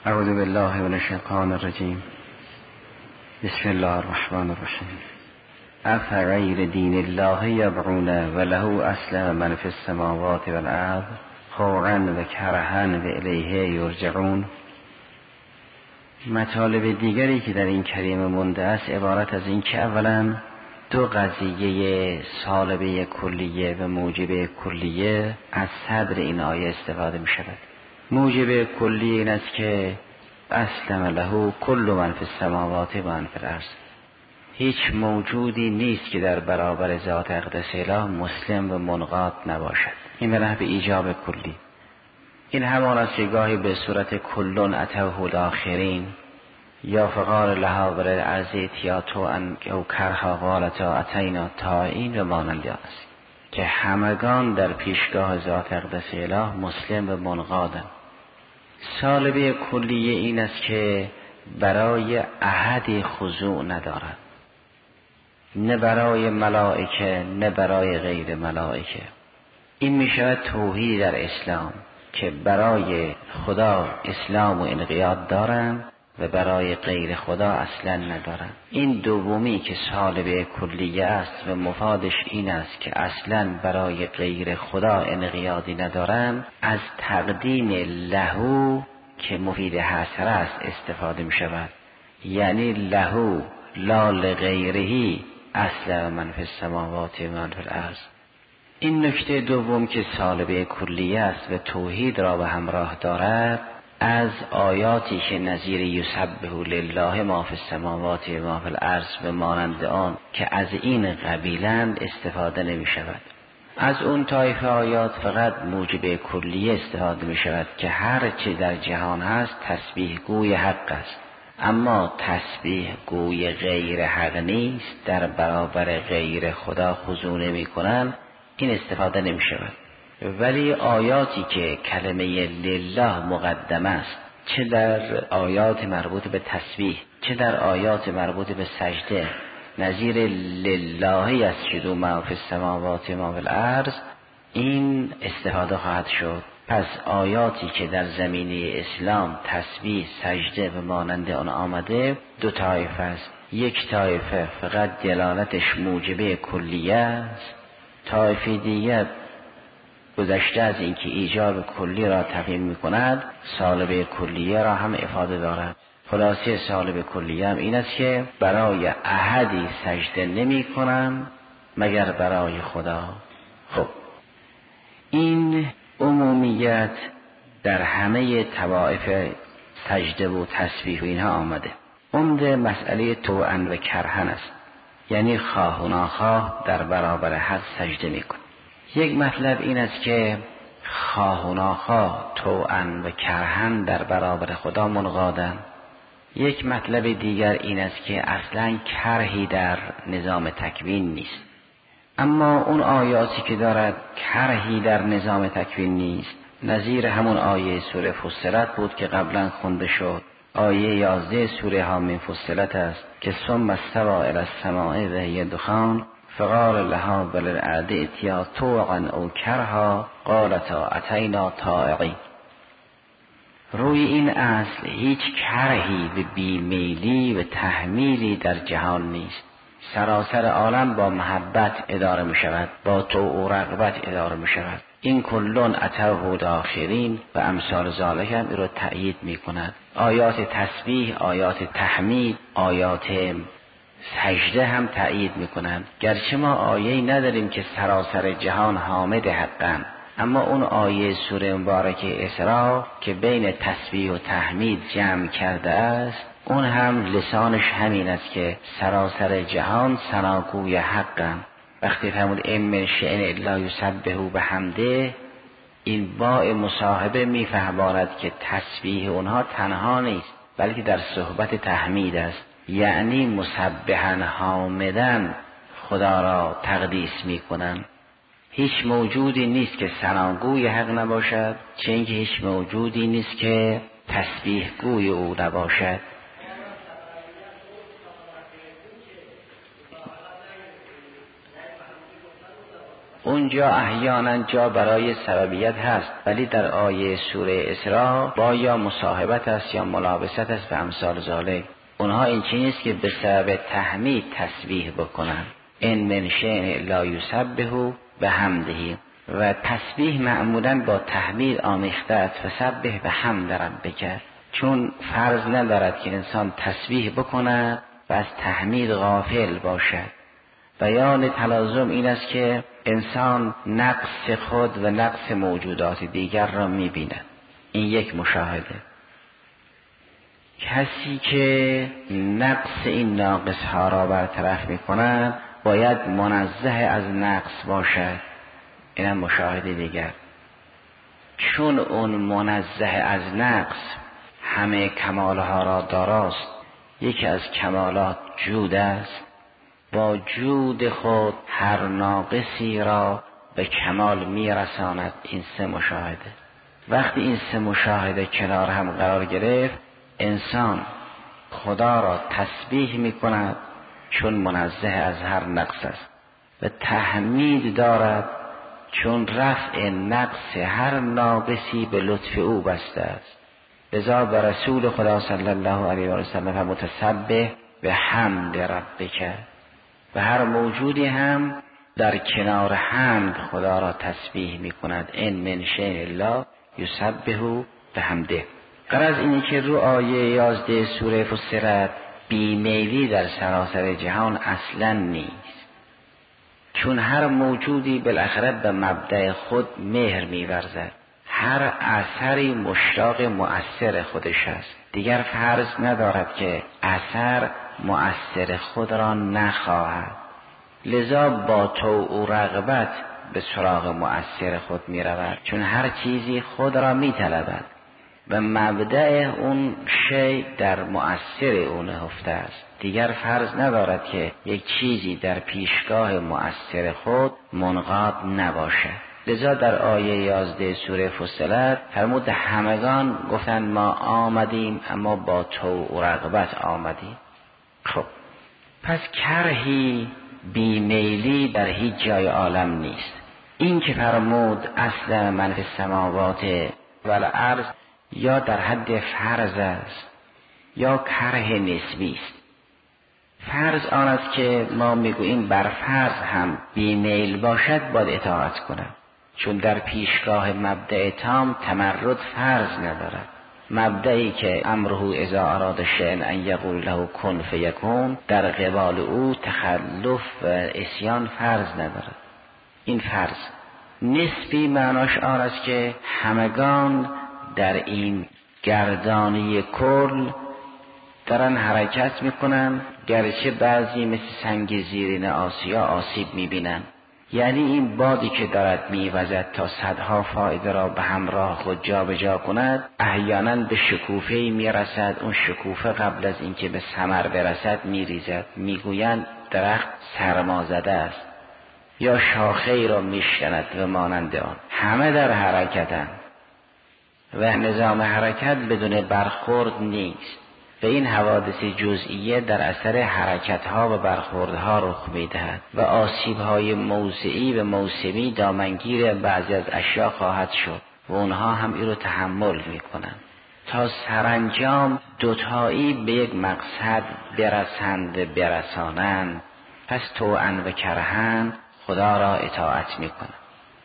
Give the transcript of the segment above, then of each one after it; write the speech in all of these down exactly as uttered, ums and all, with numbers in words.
اعوذ بالله من الشیطان الرجیم. بسم الله الرحمن الرحیم. افغیر دین الله یبغون وله اسلم من فی السماوات والارض طوعا و کرها و الیه یرجعون. مطالب دیگری که در این کلمه مونده است عبارت از این که اولا دو قضیه سالبه کلیه و موجب کلیه از صدر این آیه استفاده می شود. موجب کلیه این است که اسلم له کل من فی السماوات و من فی الارض. هیچ موجودی نیست که در برابر ذات اقدس اله مسلم و منقاد نباشد. این به نحو ایجاب کلی. این همان است که گاهی به صورت کلون اتوه الاخرین یا فقال لها برای ارضی تیاتو ان او کرها قالتا اتینا طائعین و مانند است که همگان در پیشگاه ذات اقدس اله مسلم و منقادند. سالبه کلیه این است که برای احد خضوع ندارد، نه برای ملائکه نه برای غیر ملائکه. این می شود توحید در اسلام که برای خدا اسلام و انقیاد دارند و برای غیر خدا اصلا ندارند. این دومی که سالبه کلیه است و مفادش این است که اصلا برای غیر خدا انقیادی ندارند، از تقدیم لهو که مفید حصر است استفاده می شود. یعنی لهو لا لغیرهی اصلا من فی السماوات و من فی الارض. این نکته دوم که سالبه کلیه است و توحید را به همراه دارد، از آیاتی که نظیر یسبح لله ما فی السماوات و ما فی الارض و مانند آن که از این قبیلند استفاده نمی شود. از اون طایفه آیات فقط موجب کلیه استفاده می شود که هر چه در جهان هست تسبیح گوی حق است، اما تسبیح گوی غیر حق نیست، در برابر غیر خدا خضوع نمی کنند، این استفاده نمی شود. ولی آیاتی که کلمه لله مقدم است، چه در آیات مربوط به تسبیح چه در آیات مربوط به سجده، نظیر لله یسجد ما فی السماوات و ما فی الارض، این استفاده خواهد شد. پس آیاتی که در زمینه اسلام تسبیح، سجده و مانند آن آمده دو طایفه است. یک طایفه فقط دلالتش موجبه کلیه است، طایفه دیگر گذشته از اینکه ایجاب کلی را تفهیم می کند سالبه کلیه را هم افاده دارد. خلاصه سالبه کلیه هم این است که برای احدی سجده نمی کنند مگر برای خدا. خب این عمومیت در همه طوائف سجده و تسبیح و اینها آمده. عمده مسئله طوعا و کرهن است، یعنی خواه و ناخواه در برابر حق سجده می کن. یک مطلب این است که خواه و ناخواه طوعا و کرهن در برابر خدا منقادن. یک مطلب دیگر این است که اصلا کرهی در نظام تکوین نیست. اما اون آیاتی که دارد کرهی در نظام تکوین نیست، نظیر همون آیه سوره فصلت بود که قبلا خونده شد. آیه یازده سوره حامیم فصلت است که ثم استوی الی السماء و هی دخان فقال لها وللارض ائتیا طوعا او کرها قالتا اتینا طائعین. روی این اصل هیچ کرهی و بیمیلی و تحمیلی در جهان نیست. سراسر عالم با محبت اداره می شود، با طوع و رغبت اداره می شود. این کلون اتوه الاخرین و امثال ذالک هم این رو تأیید می کند. آیات تسبیح، آیات تحمید، آیات سجده هم تأیید می کنند. گرچه ما آیه‌ای نداریم که سراسر جهان حامد حقن، اما اون آیه سوره مبارکه اسراء که بین تسبیح و تحمید جمع کرده است، اون هم لسانش همین است که سراسر جهان ثناگوی حقن. وقتی فرمود ان من شیء الا یسبح بحمده، این باء مصاحبه میفهماند که تسبیح اونها تنها نیست بلکه در صحبت تحمید است، یعنی مسبحا حامدن خدا را تقدیس میکنن. هیچ موجودی نیست که ثناگوی حق نباشد، چه اینکه هیچ موجودی نیست که تسبیح گوی او نباشد. اونجا احیانا جا برای سببیت هست، ولی در آیه سوره اسراء با یا مصاحبت است یا ملابست است به امثال ذالک. اونها این چیزی نیست که به سبب تحمید تسبیح بکنن، ان من شیء لا یسبح بحمده، و تسبیح معمولا با تحمید آمیخته است، فسبح بحمد ربک، چون فرض ندارد که انسان تسبیح بکند و از تحمید غافل باشد. بیان تلازم این است که انسان نقص خود و نقص موجودات دیگر را می‌بیند. این یک مشاهده. کسی که نقص این ناقص ها را برطرف می‌کند باید منزه از نقص باشد. اینم مشاهده دیگر. چون اون منزه از نقص همه کمالها را داراست، یکی از کمالات جود است، با جود خود هر ناقصی را به کمال میرساند. این سه مشاهده. وقتی این سه مشاهده کنار هم قرار گرفت، انسان خدا را تسبیح میکند چون منزه از هر نقص است و تحمید دارد چون رفع نقص هر ناقصی به لطف او بسته است. لذا به رسول خدا صلی الله علیه و سلم متسبح به حمد ربک، و هر موجودی هم در کنار حمد خدا را تسبیح می کند. ان من شیء لا یسبح بحمده. غرض اینه که رو آیه یازده سوره فصلت بیمیلی در سراسر جهان اصلا نیست، چون هر موجودی بالاخره به مبدأ خود مهر می ورزد. هر اثری مشتاق مؤثر خودش است، دیگر فرض ندارد که اثر مؤثر خود را نخواهد. لذا با طوع و رغبت به سراغ مؤثر خود می رود، چون هر چیزی خود را می طلبد و مبدأ اون شی در مؤثر اون نهفته است. دیگر فرض ندارد که یک چیزی در پیشگاه مؤثر خود منقاد نباشد. لذا در آیه یازده سوره فصلت فرمود همگان گفتند ما آمدیم اما با طوع و رغبت آمدیم. خب پس کرهی بیمیلی در هیچ جای عالم نیست. این که فرمود اصل من فی السماوات و الارض یا در حد فرض است یا کره نسبی است. فرض آن است که ما میگوییم بر فرض هم بیمیل باشد باید اطاعت کنم، چون در پیشگاه مبدأ تام تمرد فرض ندارد. مبدئی که امره اذا اراد شیئا ان یقول له کن فیکون، در قبال او تخلف و عصیان فرض ندارد. این فرض نسبی معناش آن است که همگان در این گردانی کل دارن حرکت میکنن، گرچه بعضی مثل سنگ زیرین آسیا آسیب میبینن. یعنی این بادی که دارد میوزد تا صدها فایده را به همراه خود جا به جا کند، احیانا به شکوفه‌ای میرسد. اون شکوفه قبل از اینکه به ثمر برسد میریزد. میگویند درخت سرما زده است، یا شاخه‌ای را میشکند و مانند آن. همه در حرکتند و نظام حرکت بدون برخورد نیست. و این حوادث جزئیه در اثر حرکتها و برخوردها رخ میدهد و آسیبهای موضعی و موسمی دامنگیر بعضی از اشیاء خواهد شد و اونها هم این رو تحمل میکنند تا سرانجام دوتایی به یک مقصد برسند برسانند. پس طوعاً و کرهاً خدا را اطاعت میکنند.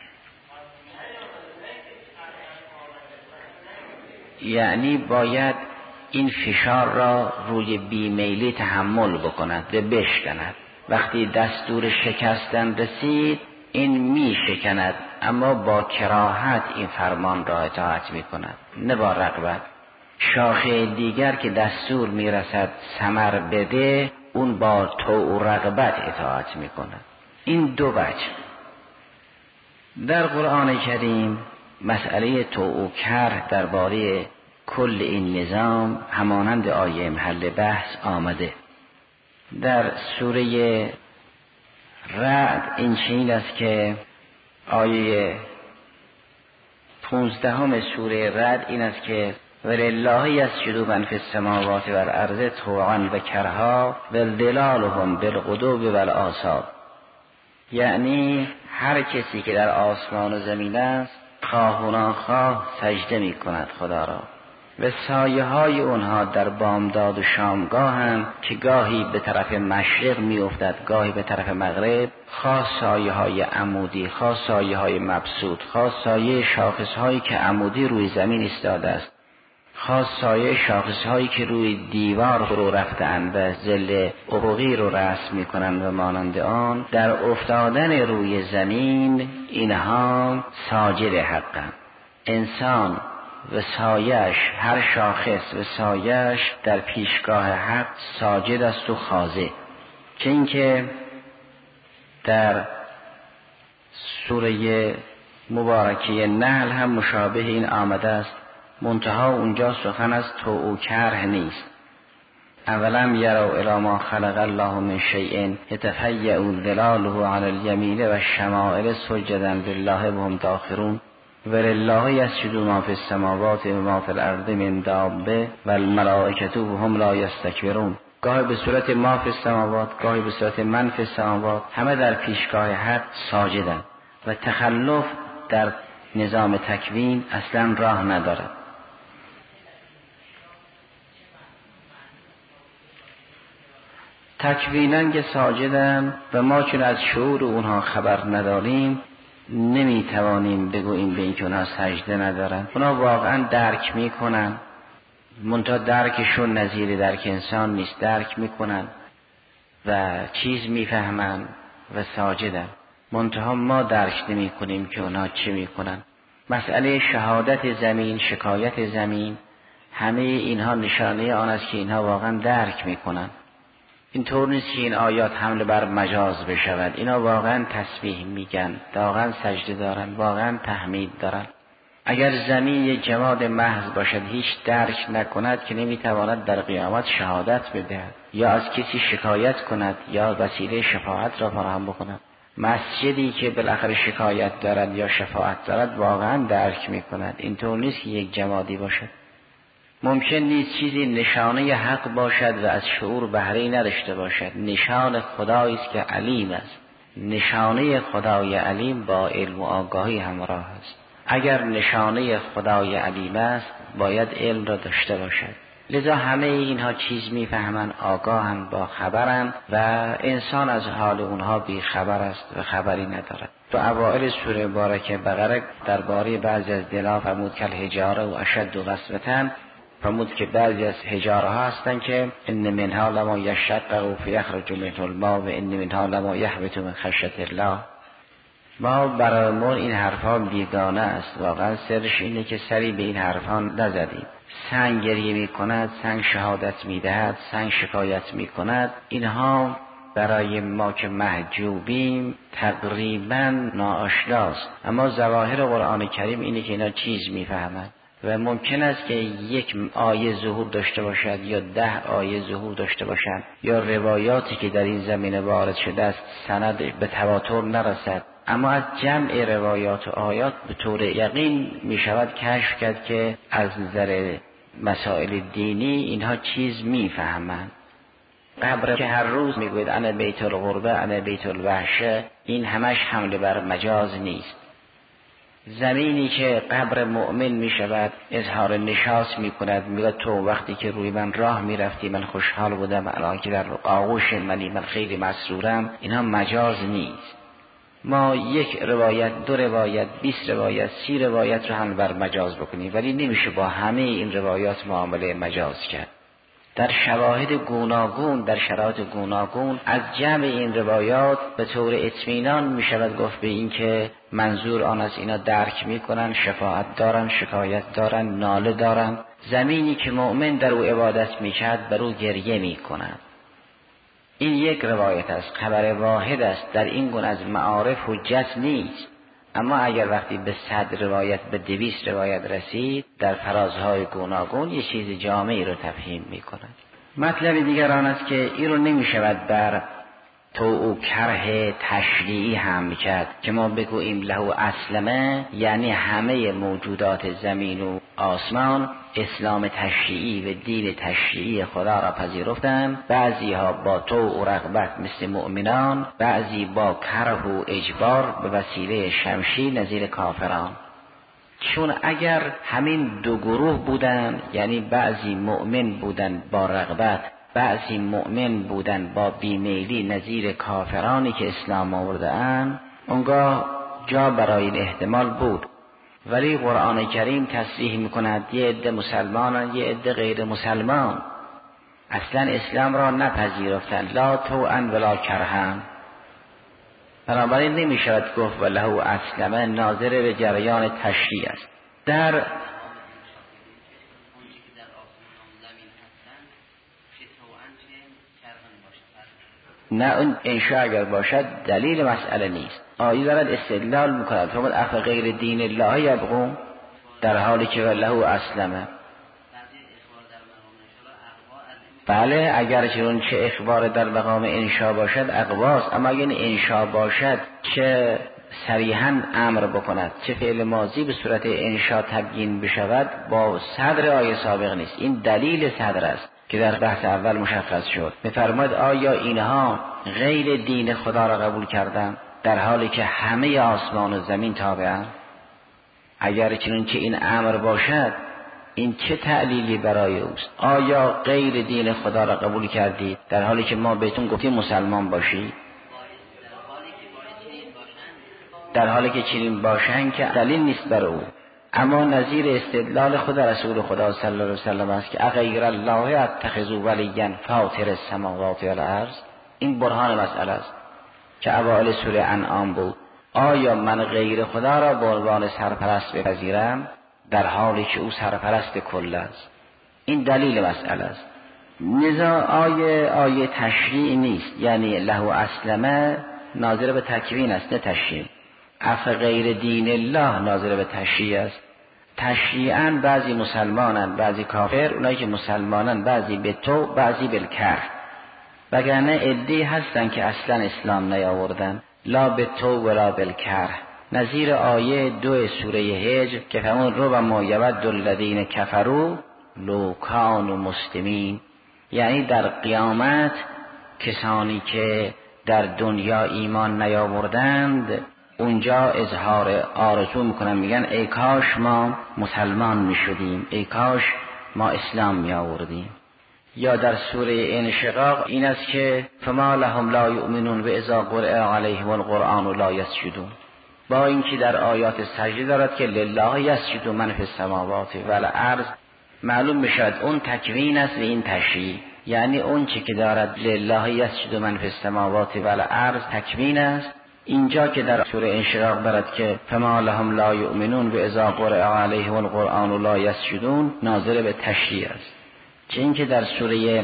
یعنی باید این فشار را روی بیمیلی تحمل بکند و بشکند. وقتی دستور شکستن رسید این می شکند، اما با کراهت این فرمان را اطاعت می کند، نه با رغبت. شاخه دیگر که دستور می رسد ثمر بده، اون با طوع و رغبت اطاعت می کند. این دو وجه در قرآن کریم. مسئله طوع و کره درباره کل این نظام همانند آیه محل بحث آمده. در سوره رعد این چنین است که آیه پونزدهم سوره رعد این است که ولله یسجد من فی السماوات والارض طوعا و کرها والظلالهم بالغدو والآصال. یعنی هر کسی که در آسمان و زمین است خواه و ناخواه سجده می کند خدا را و سایه های اونها در بامداد و شامگاه هم که گاهی به طرف مشرق می افتد گاهی به طرف مغرب، خواه سایه های عمودی خواه سایه های مبسوط خواه سایه شاخص هایی که عمودی روی زمین ایستاده است خاص سایه شاخص هایی که روی دیوار فرو رفتند و ظل افقی رو رسم می کنند و مانند آن، در افتادن روی زمین اینها ساجد حقند. انسان و سایش، هر شاخص و سایش در پیشگاه حق ساجد است و خاضع. چه اینکه در سوره مبارکه نحل هم مشابه این آمده است، منتها اونجا سخن از طوع و کرح نیست. اولم یروا الی ما خلق الله من شیء یتفیأ ظلاله علی الیمین و الشمائل سجدا لله و هم داخرون ولله یسجد ما فی السماوات و ما فی الارض من دابه و الملائکة و هم لا یستکبرون. گاهی به صورت ما فی السماوات گاهی به صورت من فی السماوات، همه در پیشگاه حق ساجدند و تخلف در نظام تکوین اصلا راه ندارد. تکویناً که ساجدن و ما چون از شعور اونها خبر نداریم نمیتوانیم بگوییم به این که اونها سجده ندارن. اونها واقعا درک میکنن، منتها درکشون نظیر درک انسان نیست. درک میکنن و چیز میفهمن و ساجدن، منتها ما درک نمی کنیم که اونها چه میکنن. مسئله شهادت زمین، شکایت زمین، همه اینها نشانه آن است که اینها واقعا درک میکنن. این طور نیست که این آیات حمله بر مجاز بشود. اینا واقعا تسبیح میگن، واقعا سجده دارن، واقعا تحمید دارن. اگر زمین یک جماد محض باشد هیچ درک نکند که نمیتواند در قیامت شهادت بدهد یا از کسی شکایت کند یا وسیله شفاعت را فراهم بکند. مسجدی که بالاخره شکایت دارد یا شفاعت دارد واقعا درک میکند. این طور نیست که یک جمادی باشد. ممکن نیست چیزی نشانه حق باشد و از شعور بهره نداشته باشد. نشان خدایی است که علیم است. نشانه خدای علیم با علم و آگاهی همراه است. اگر نشانه خدای علیم است باید علم را داشته باشد. لذا همه اینها چیز میفهمند، آگاهند، با خبرند و انسان از حال اونها بی خبر است و خبری ندارد. تو اوائل سوره مبارکه بقره درباره بعضی از دلها فرمود که الحجاره و اشد قسوة، فرمود که بعضی از حجاره ها هستند که ان منها لما یشقق فیخرج منه الماء و ان منها لما یهبط من خشیة الله. ما برامون این حرفا بیگانه است. واقعا سرش اینه که سری به این حرفا نزدیم. سنگ گریه می کند، سنگ شهادت می دهد، سنگ شکایت می کند. اینها برای ما که محجوبیم تقریبا ناآشناست، اما ظواهر قرآن کریم اینه که اینا چیز می فهمند و ممکن است که یک آیه ظهور داشته باشد یا ده آیه ظهور داشته باشد یا روایاتی که در این زمینه وارد شده است سند به تواتر نرسد، اما از جمع روایات و آیات به طور یقین می شود کشف کرد که از نظر مسائل دینی اینها چیز می فهمند. قبر که هر روز می گوید انا بیت الغربه انا بیت الوحشه، این همش حمله بر مجاز نیست. زمینی که قبر مؤمن می شود اظهار نشاط می کند، می گوید تو وقتی که روی من راه می رفتی من خوشحال بودم، الان که در آغوش منی من خیلی مسرورم، اینها مجاز نیست. ما یک روایت، دو روایت، بیست روایت، سی روایت رو هم بر مجاز بکنیم، ولی نمیشه با همه این روایات معامله مجاز کرد. در شواهد گوناگون، در شرایط گوناگون از جمع این روایات به طور اطمینان می شود گفت به این که منظور آن از اینا درک می کنن، شفاعت دارن، شکایت دارن، ناله دارن. زمینی که مؤمن در او عبادت می کرد بر او گریه می کنند. این یک روایت است، خبر واحد است، در این گونه از معارف حجت نیست. اما اگر وقتی به صد روایت به دویست روایت رسید در فرازهای گوناگون یه چیز جامعی رو تفهیم می کند. مطلب دیگر آن است که این رو نمی شود بر طوع و کرح تشریعی هم کرد که ما بگوییم له اسلمه، یعنی همه موجودات زمین و آسمان اسلام تشریعی و دین تشریعی خدا را پذیرفتند، بعضی ها با طوع و رغبت مثل مؤمنان، بعضی با کره و اجبار به وسیله شمشیر نظیر کافران. چون اگر همین دو گروه بودن، یعنی بعضی مؤمن بودن با رغبت، بعضی مؤمن بودن با بیمیلی نظیر کافرانی که اسلام آورده اند، اونگاه جا برای این احتمال بود. ولی قرآن کریم تصریح میکند یه عده مسلمانن، یه عده غیر مسلمان، اصلا اسلام را نپذیرفتن، لا طوعا ولا کرها. بنابراین نمیشود گفت وله اسلمه ناظر به جریان تشریع است. در نه اون انشاء اگر باشد دلیل مسئله نیست. آیه دارد استدلال میکند فرمود اف غیر دین الله یبغون، در حالی که له اسلمه. بله اگر چون چه اخبار در مقام انشاء باشد اقواست، اما اگر انشاء باشد چه صریحا امر بکند چه فعل ماضی به صورت انشاء تبیین بشود با صدر آیه سابق نیست. این دلیل صدر است که در بحث اول مشخص شد. می‌فرماید آیا اینها غیر دین خدا را قبول کردند در حالی که همه آسمان و زمین تابعند؟ اگر چنانچه این امر باشد این چه تعلیلی برای اوست؟ آیا غیر دین خدا را قبول کردید در حالی که ما بهتون گفتیم مسلمان باشید؟ در حالی که چنین باشند که دلیل نیست بر او. اما نظیر استدلال خود رسول خدا صلی الله علیه وسلم است که اغیر الله اتخذوا ولیا فاطر السماوات والارض. این برهان مسئله است که اوائل سوره انعام بود. آیا من غیر خدا را به عنوان سرپرست بپذیرم در حالی که او سرپرست کل است؟ این دلیل مسئله است. لذا آیه آیه تشریع نیست، یعنی له اسلمه ناظر به تکوین است نه تشریع. اف غیر دین الله ناظر به تشریع است. تشریعاً بعضی مسلمانن بعضی کافر، اونایی که مسلمانن بعضی به تو بعضی بالکر، وگرنه عده‌ای هستن که اصلا اسلام نیاوردن، لا به تو ولا بالکر. نظیر آیه دو سوره هجر که فرمود ربما یود الذین کفروا لو کانوا مسلمین، یعنی در قیامت کسانی که در دنیا ایمان نیاوردند اونجا اظهار آرزو میکنن، میگن ای کاش ما مسلمان میشدیم، ای کاش ما اسلام میآوردیم. یا در سوره انشقاق این است که فما لهم لا یؤمنون و اذا قرئ علیهم القرآن لا یسجدون، با اینکه در آیات سجده دارد که لله یسجد من فی السماوات والارض، معلوم بشد اون تکوین است و این تشریع. یعنی اون چی که دارد لله یسجد من فی السماوات والارض تکوین است، اینجا که در سوره انشقاق دارد که فما لهم لا یؤمنون و اذا قرئ علیهم القرآن لا یسجدون ناظر به تشریع است. چه اینکه در سوره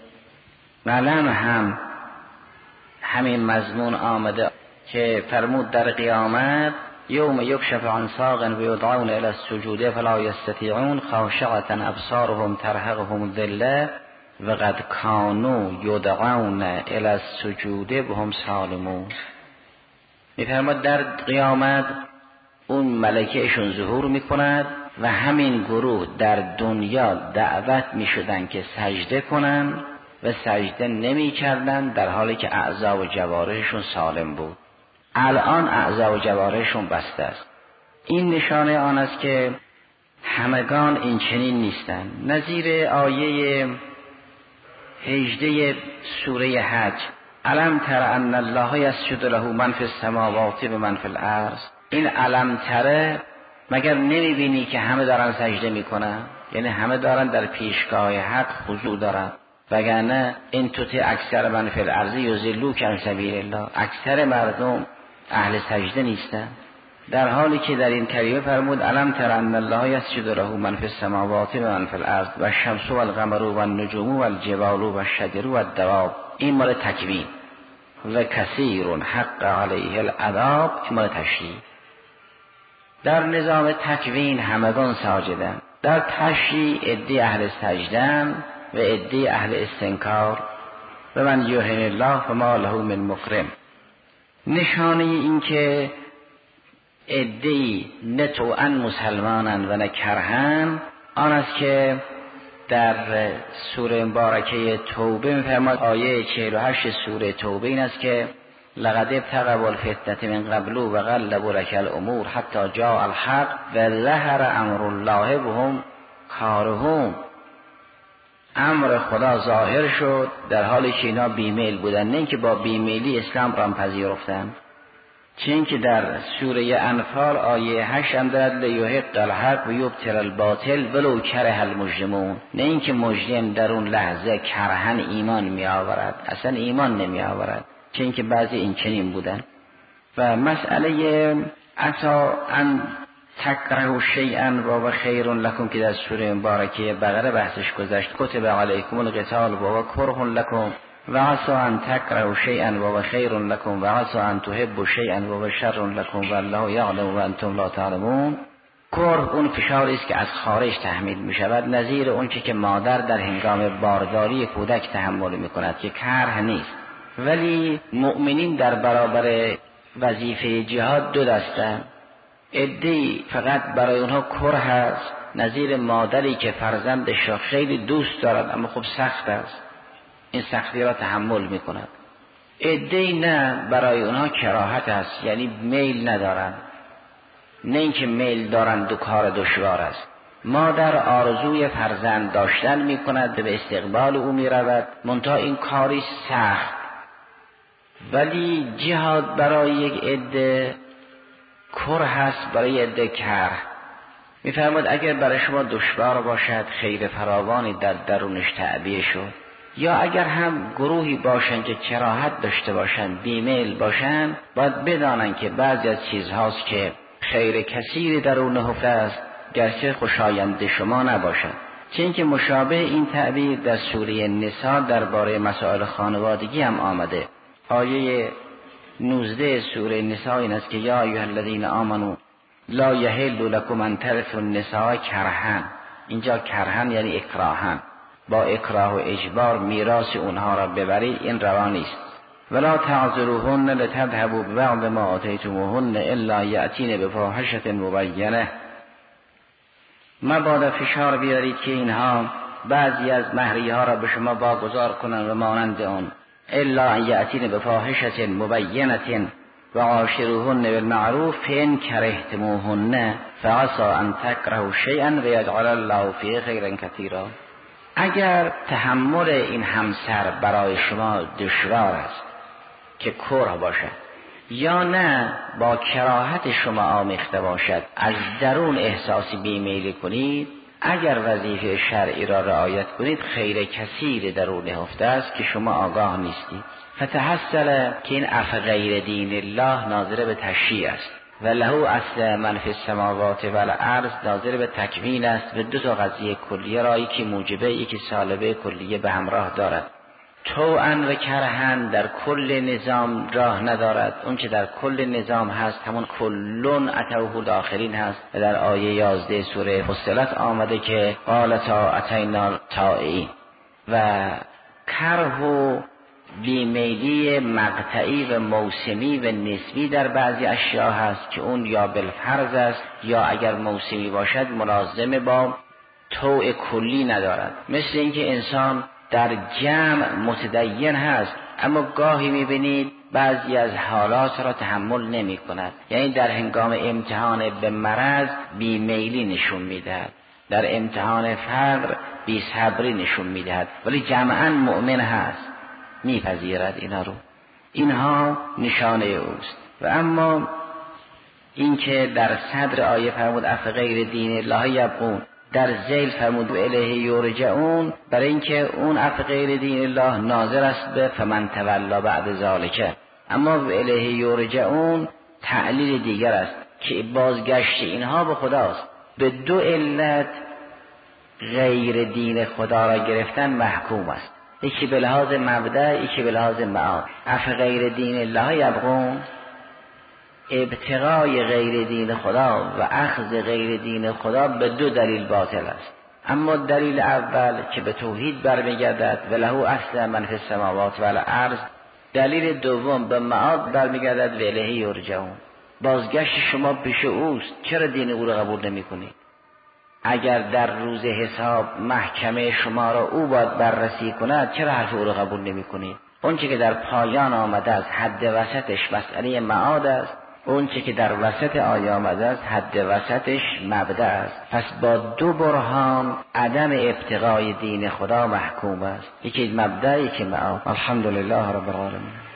قلم هم همین مضمون آمده که فرمود در قیامت یوم یکشف عن ساق و یدعون الی السجود فلا یستطیعون خاشعة ابصارهم ترهقهم ذله و قد کانوا یدعون الی السجود وهم سالمون. میفرماد در قیامت اون ملکهشون ظهور میکند و همین گروه در دنیا دعوت میشدن که سجده کنن و سجده نمیکردن در حالی که اعضا و جوارحشون سالم بود. الان اعضا و جوارحشون بسته است. این نشانه آن است که همگان این چنین نیستند. نظیر آیه هجده سوره حج الم تر ان الله یسجد له من فی السماوات و من فی الارض، این الم تره مگر نمیبینی که همه دارن سجده میکنن؟ یعنی همه دارن در پیشگاه حق خضوع دارن، وگرنه این توتی اکثر من فی الارض یضلوک عن سبیل الله، اکثر مردم اهل سجده نیستن. در حالی که در این کریمه فرمود الم تر ان الله یسجد له من فی السماوات و من فی الارض و الشمس و القمر و النجوم و الجبال و الشجر و الدواب، این مال تکوین. و کثیر حق علیه العذاب، این مال تشریع. در نظام تکوین همگان ساجدن، در تشریع عده اهل سجدن و عده اهل استنکار. و من یهن الله فما له من مکرم. نشانه این که عده‌ای نه طوعاً مسلمانن و نه کرهن، آن است که در سوره مبارکه توبه می‌فرماد، آیه چهل و هشت سوره توبه این است که لقد ابتغوا الفتنة من قبل و غلبوا لك الامور حتی جاء الحق و ظهر امر الله وهم کارهون. امر خدا ظاهر شد در حالی که اینا بیمیل بودن، نه اینکه با بیمیلی اسلام را پذیرفتند. چون که در سوره انفال آیه هشت هم دارد لیحق الحق و یبطل الباطل ولو کره المجرمون، نه اینکه مجرم در اون لحظه کرهن ایمان می آورد، اصلا ایمان نمی آورد، چون که بعضی این چنین بودن. و مسئله عسا ان تکرهوا شیئا و خیر لکم که در سوره مبارکه بقره بحثش گذشت، کتب علیکم القتال و کره لکم و عسا ان تکرهوا شیئا و خیر لکم و عسا ان تحبوا شیئا و شر لکم والله یعلم و انتم لا تعلمون. کره اون فشاری است که از خارج تحمیل می شود، نظیر اون که مادر در هنگام بارداری کودک تحمل می کند که کره نیست. ولی مؤمنین در برابر وظیفه جهاد دو دستن، عده‌ای فقط برای اونها کره هست، نظیر مادری که فرزندش را خیلی دوست دارد اما خب سخت است، این سختی را تحمل می کند. عده‌ای نه، برای اونها کراهت است، یعنی میل ندارند، نه اینکه میل دارند و کار دشوار است. مادر آرزوی فرزند داشتن می کند، به استقبال او می رود، منتها این کاری سخت. ولی جهاد برای یک عده کره هست، برای عده کره. می فرمود اگر برای شما دشوار باشد، خیر فراوانی در درونش تعبیه شد، یا اگر هم گروهی باشند که کراهت داشته باشند، بیمیل باشند، باید بدانند که بعضی از چیزهاست که خیر کثیری درون نهفته است، گرچه خوشایند شما نباشد. چون که مشابه این تعبیر در سوره نساء درباره مسائل خانوادگی هم آمده. آیه نوزده سوره نساء این است که یا ایها الذین آمنوا لا یحل لکم ان ترثوا النساء کرها. اینجا کرها یعنی اکراها، با اکراه و اجبار میراث اونها را ببرید، این روا نیست. ولا تعذروهن لتذهبوا ببعض ما آتیتموهن الا یأتین بفاحشة مبینة. مبادا فشار بیارید که اینها بعضی از مهریه ها را به شما واگذار کنند و مانند آن، الا یأتین بفاحشة مبینة و عاشروهن بالمعروف فإن کرهتموهن فعسى ان تکرهوا شیئا و یجعل الله فیه خیرا کثیرا. اگر تحمل این همسر برای شما دشوار است که کره باشد، یا نه با کراهت شما آمیخته باشد، از درون احساسی بیمیلی کنید، اگر وظیفه شرعی را رعایت کنید، خیر کثیر درون نهفته است که شما آگاه نیستید. فتحصل که این اف غیر دین الله ناظر به تشریع است و له اصل من فی السماوات و الارض ناظر به تکوین است، و دو تا قضیه کلیه را، یکی موجبه یکی سالبه کلیه به همراه دارد. طوعا و کرهن در کل نظام راه ندارد، اون که در کل نظام هست همون کلون اتوه الاخرین هست و در آیه یازده سوره فصلت آمده که قالتا اتینا طائعین. و کره و بیمیلی مقطعی و موسمی و نسبی در بعضی اشیاء هست که اون یا بالفرض است یا اگر موسمی باشد ملازمه با طوع کلی ندارد. مثل اینکه انسان در جمع متدین هست اما گاهی میبینید بعضی از حالات را تحمل نمی کند، یعنی در هنگام امتحان به مرض بیمیلی نشون میدهد، در امتحان فقر بیصبری نشون میدهد، ولی جمعاً مؤمن هست، میپذیرد اینا رو. اینها نشانه اوست. و اما اینکه در صدر آیه فرمود اف غیر دین الله یبغون، در ذیل فرمود و الیه یرجعون، برای اینکه اون اف غیر دین الله ناظر است به فمن تولا بعد ذالک، اما و الیه یرجعون تعلیل دیگر است که بازگشت اینها به خداست. به دو علت غیر دین خدا را گرفتن محکوم است، یکی به لحاظ مبدأ یکی به لحاظ معاد. اف غیر دین الله یبغون، ابتغای غیر دین خدا و اخذ غیر دین خدا به دو دلیل باطل است. اما دلیل اول که به توحید برمیگردد و له اصل من فی السماوات و الارض، دلیل دوم به معاد برمیگردد و الیه یرجعون، بازگشت شما پیش اوست، چرا دین او را قبول نمی کنید؟ اگر در روز حساب محکمه شما را او باید بررسی کند، چرا حرف او را قبول نمی کنید؟ اون چه که در پایان آمده است حد وسطش مسئله معاد است، اون چه که در وسط آیه آمده است حد وسطش مبدأ است. پس با دو برهان عدم ابتغای دین خدا محکوم است، یکی مبدأ یکی معاد. الحمدلله رب العالمین.